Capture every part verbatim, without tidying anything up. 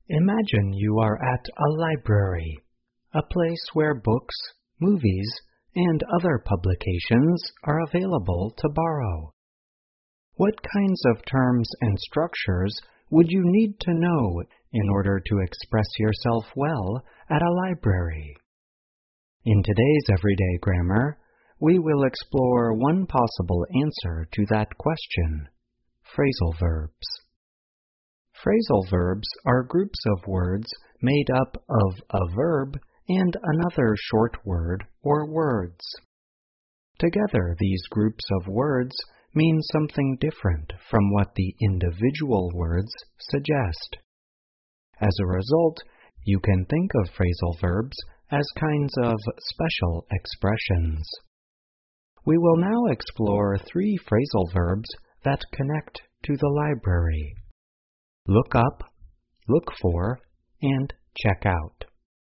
Imagine you are at a library, a place where books, movies, and other publications are available to borrow. What kinds of terms and structures would you need to know in order to express yourself well at a library? In today's Everyday Grammar, we will explore one possible answer to that question: phrasal verbs. Phrasal verbs are groups of words made up of a verb and another short word or words. Together, these groups of words mean something different from what the individual words suggest. As a result, you can think of phrasal verbs as kinds of special expressions. We will now explore three phrasal verbs that connect to the library: look up, look for, and check out.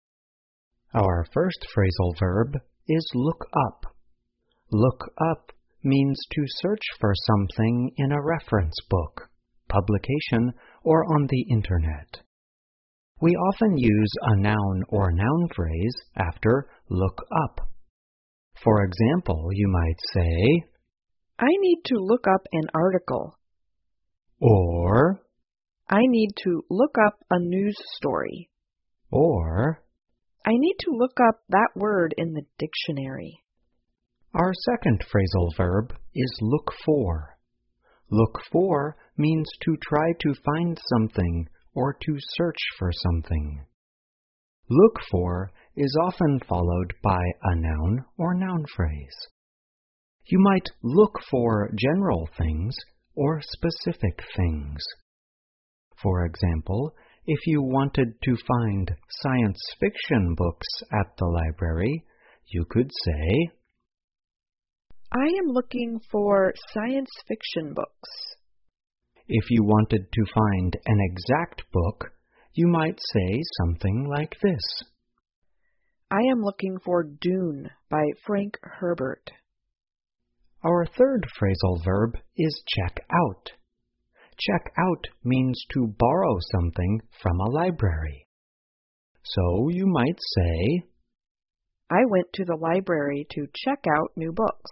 Our first phrasal verb is look up. Look up means to search for something in a reference book, publication, or on the internet. We often use a noun or noun phrase after look up. For example, you might say, I need to look up an article. Or, I need to look up a news story. Or, I need to look up that word in the dictionary. Our second phrasal verb is look for. Look for means to try to find something or to search for something. Look for is often followed by a noun or noun phrase. You might look for general things or specific things. For example, if you wanted to find science fiction books at the library, you could say, I am looking for science fiction books. If you wanted to find an exact book, you might say something like this: I am looking for Dune by Frank Herbert. Our third phrasal verb is check out. Check out means to borrow something from a library. So you might say, I went to the library to check out new books.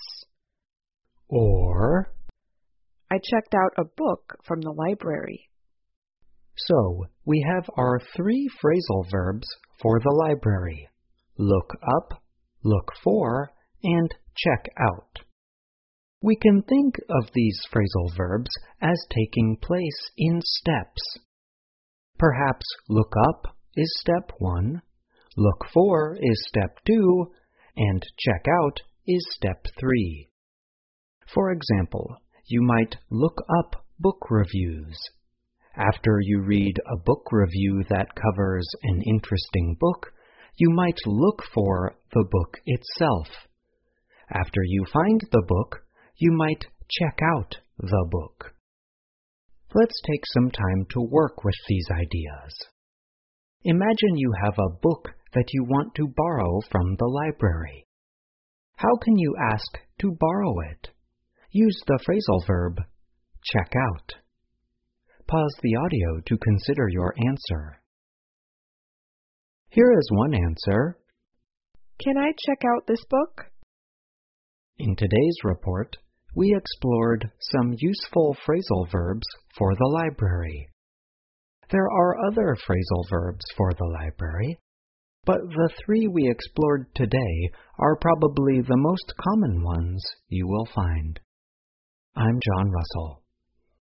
Or, I checked out a book from the library. So, we have our three phrasal verbs for the library: look up, look for, and check out. We can think of these phrasal verbs as taking place in steps. Perhaps look up is step one, look for is step two, and check out is step three. For example, you might look up book reviews. After you read a book review that covers an interesting book, you might look for the book itself. After you find the book, you might check out the book. Let's take some time to work with these ideas. Imagine you have a book that you want to borrow from the library. How can you ask to borrow it? Use the phrasal verb, check out. Pause the audio to consider your answer. Here is one answer. Can I check out this book? In today's report, we explored some useful phrasal verbs for the library. There are other phrasal verbs for the library, but the three we explored today are probably the most common ones you will find. I'm John Russell.